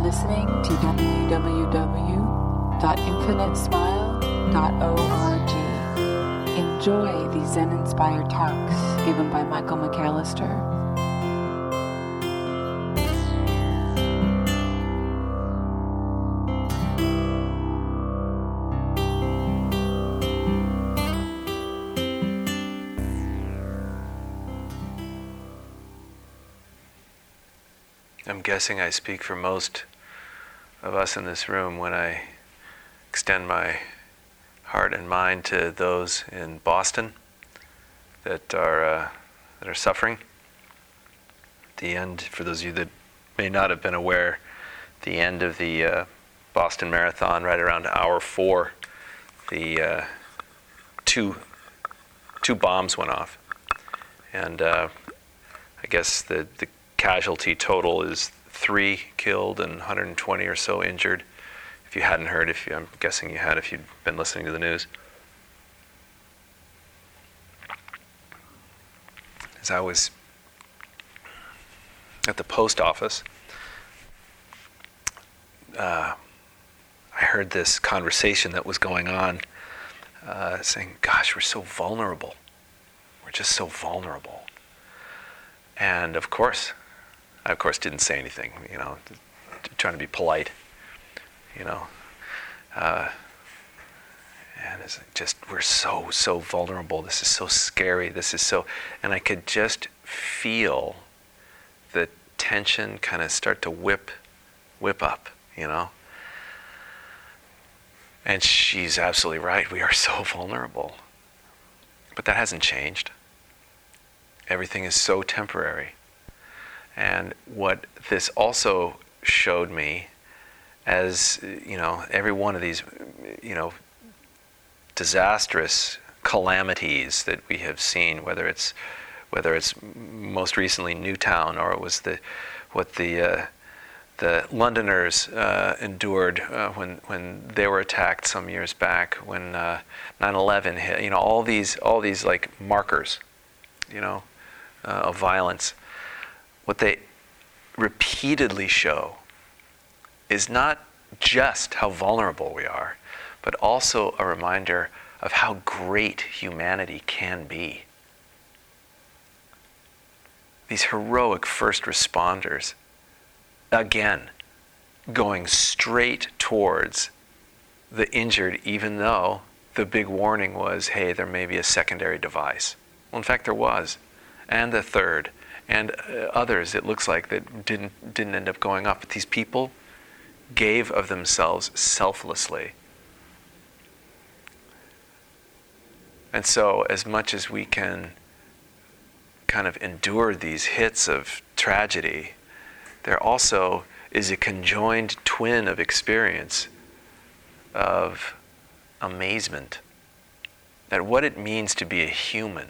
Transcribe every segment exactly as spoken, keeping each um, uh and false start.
listening to w w w dot infinite smile dot org. Enjoy these Zen-inspired talks given by Michael McAllister. I'm guessing I speak for most of us in this room when I extend my heart and mind to those in Boston that are uh, that are suffering. The end, for those of you that may not have been aware, the end of the uh, Boston Marathon, right around hour four, the uh, two two bombs went off, and uh, I guess the the casualty total is three killed and one hundred twenty or so injured. If you hadn't heard, if you, I'm guessing you had if you'd been listening to the news. As I was at the post office, uh, I heard this conversation that was going on, uh, saying, "Gosh, we're so vulnerable. We're just so vulnerable." And of course, I of course didn't say anything, you know, trying to be polite, you know. Uh, and it's just, we're so, so vulnerable. This is so scary. This is so, and I could just feel the tension kind of start to whip, whip up, you know. And she's absolutely right. We are so vulnerable. But that hasn't changed. Everything is so temporary. And what this also showed me, as, you know, every one of these, you know, disastrous calamities that we have seen, whether it's, whether it's most recently Newtown, or it was the, what the, uh, the Londoners uh, endured uh, when when they were attacked some years back, when uh, nine eleven hit, you know, all these, all these like markers, you know, uh, of violence. What they repeatedly show is not just how vulnerable we are, but also a reminder of how great humanity can be. These heroic first responders, again, going straight towards the injured, even though the big warning was, hey, there may be a secondary device. Well, in fact, there was, and the third, and uh, others, it looks like, that didn't didn't end up going off. But these people gave of themselves selflessly. And so, as much as we can kind of endure these hits of tragedy, there also is a conjoined twin of experience of amazement at what it means to be a human.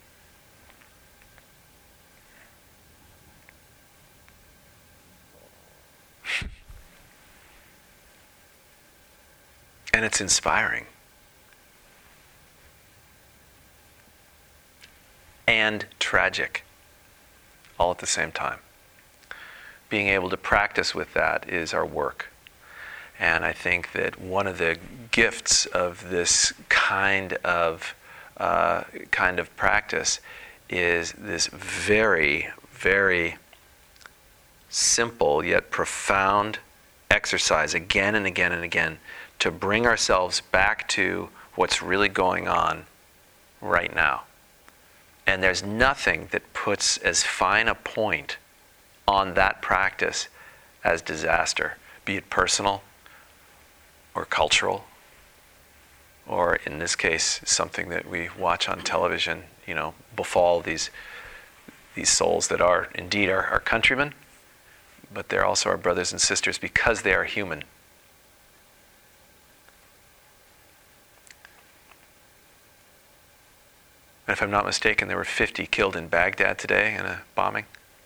And it's inspiring. And tragic, all at the same time. Being able to practice with that is our work. And I think that one of the gifts of this kind of uh, kind of practice is this very, very simple yet profound exercise again and again and again to bring ourselves back to what's really going on right now. And there's nothing that puts as fine a point on that practice as disaster, be it personal or cultural, or in this case, something that we watch on television, you know, befall these these souls that are indeed our, our countrymen, but they're also our brothers and sisters because they are human. And if I'm not mistaken, there were fifty killed in Baghdad today in a bombing.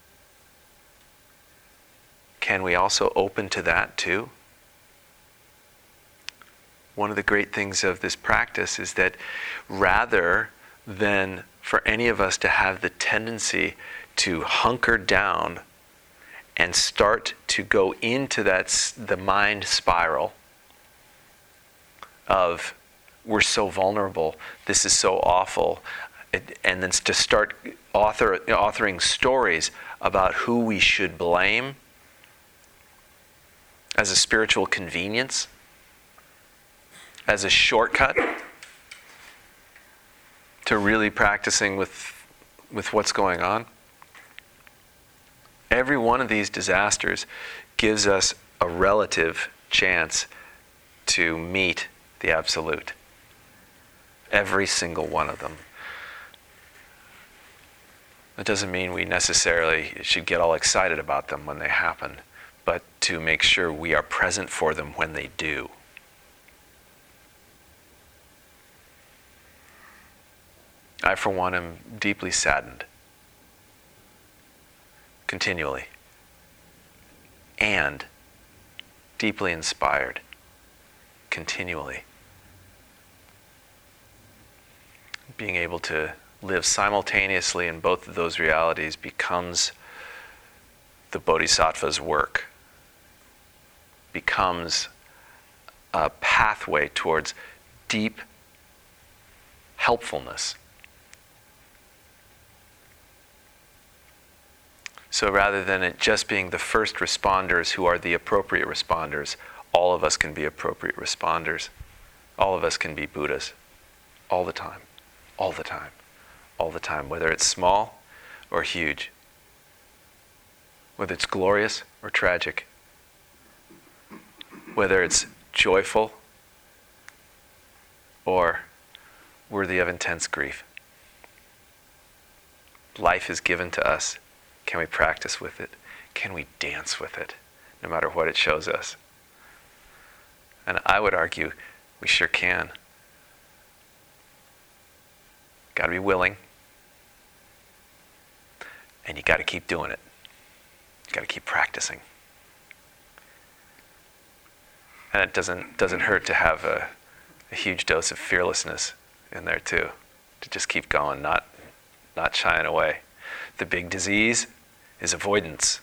Can we also open to that too? One of the great things of this practice is that rather than for any of us to have the tendency to hunker down and start to go into that s- the mind spiral of we're so vulnerable, this is so awful, it, and then to start author, authoring stories about who we should blame as a spiritual convenience, as a shortcut to really practicing with, with what's going on. Every one of these disasters gives us a relative chance to meet the absolute. Every single one of them. That doesn't mean we necessarily should get all excited about them when they happen, but to make sure we are present for them when they do. I, for one, am deeply saddened, continually, and deeply inspired, continually. Being able to live simultaneously in both of those realities becomes the Bodhisattva's work, becomes a pathway towards deep helpfulness. So rather than it just being the first responders who are the appropriate responders, all of us can be appropriate responders. All of us can be Buddhas. All the time. All the time. All the time. Whether it's small or huge. Whether it's glorious or tragic. Whether it's joyful or worthy of intense grief. Life is given to us. Can we practice with it? Can we dance with it, no matter what it shows us? And I would argue we sure can. Got to be willing. And you got to keep doing it. You got to keep practicing. And it doesn't doesn't hurt to have a, a huge dose of fearlessness in there too, to just keep going, not not shying away. The big disease is avoidance.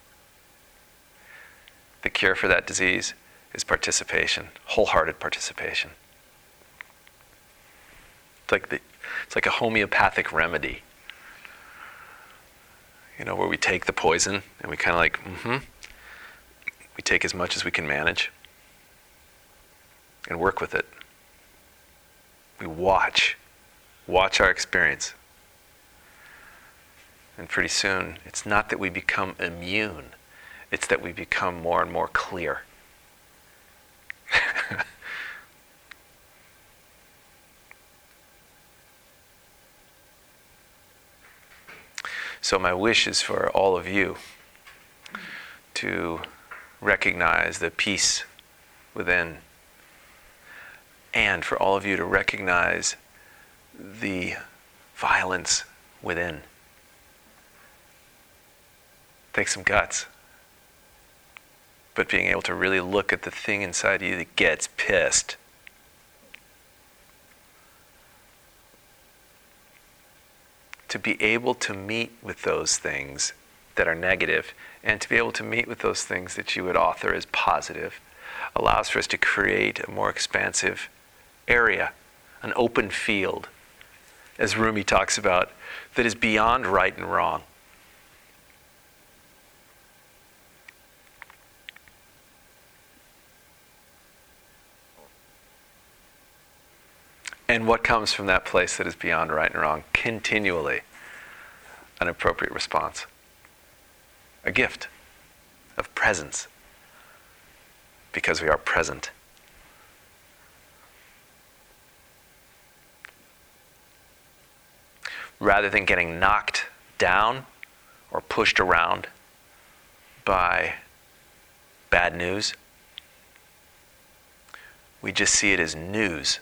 The cure for that disease is participation, wholehearted participation. It's like the, it's like a homeopathic remedy. You know, where we take the poison and we kind of like, mm-hmm. We take as much as we can manage and work with it. We watch, watch our experience. And pretty soon, it's not that we become immune, it's that we become more and more clear. So my wish is for all of you to recognize the peace within, and for all of you to recognize the violence within. Takes some guts. But being able to really look at the thing inside you that gets pissed. To be able to meet with those things that are negative, and to be able to meet with those things that you would author as positive, allows for us to create a more expansive area, an open field, as Rumi talks about, that is beyond right and wrong. And what comes from that place that is beyond right and wrong? Continually an appropriate response. A gift of presence. Because we are present. Rather than getting knocked down or pushed around by bad news, we just see it as news.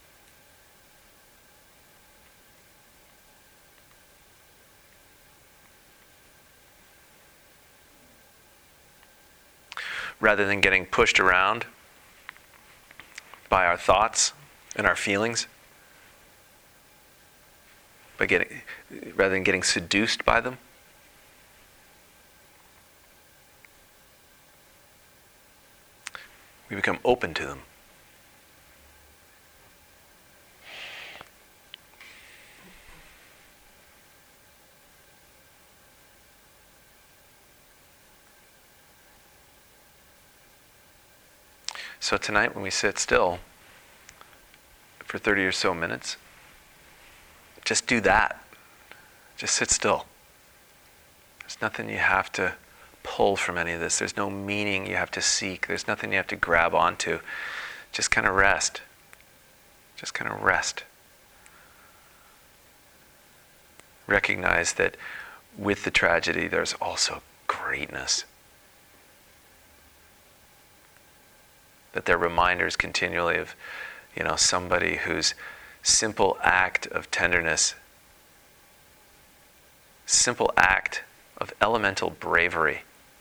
Rather than getting pushed around by our thoughts and our feelings, by getting, rather than getting seduced by them, We become open to them. So tonight when we sit still for thirty or so minutes, just do that. Just sit still. There's nothing you have to pull from any of this. There's no meaning you have to seek. There's nothing you have to grab onto. Just kind of rest. Just kind of rest. Recognize that with the tragedy, there's also greatness. That they're reminders continually of, you know, somebody whose simple act of tenderness, simple act of elemental bravery,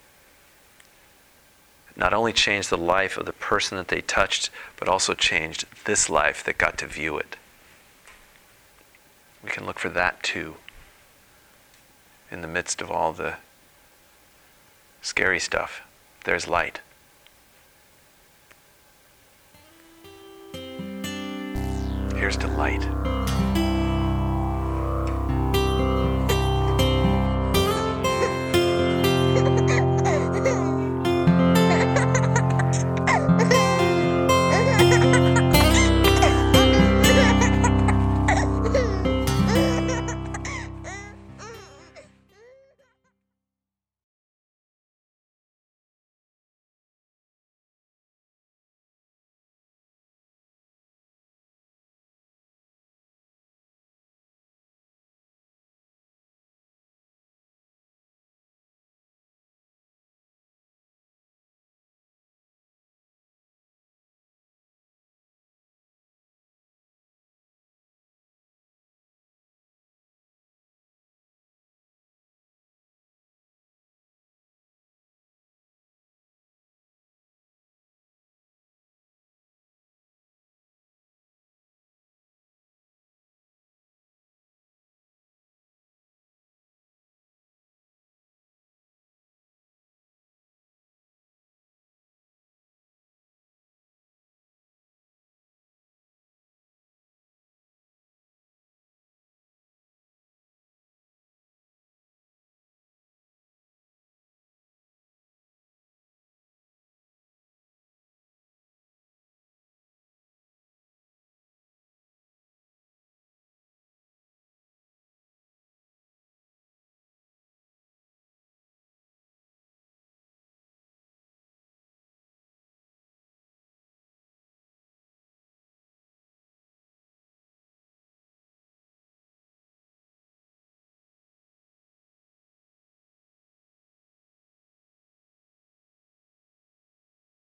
not only changed the life of the person that they touched, but also changed this life that got to view it. We can look for that too, in the midst of all the scary stuff. There's light. Here's to light.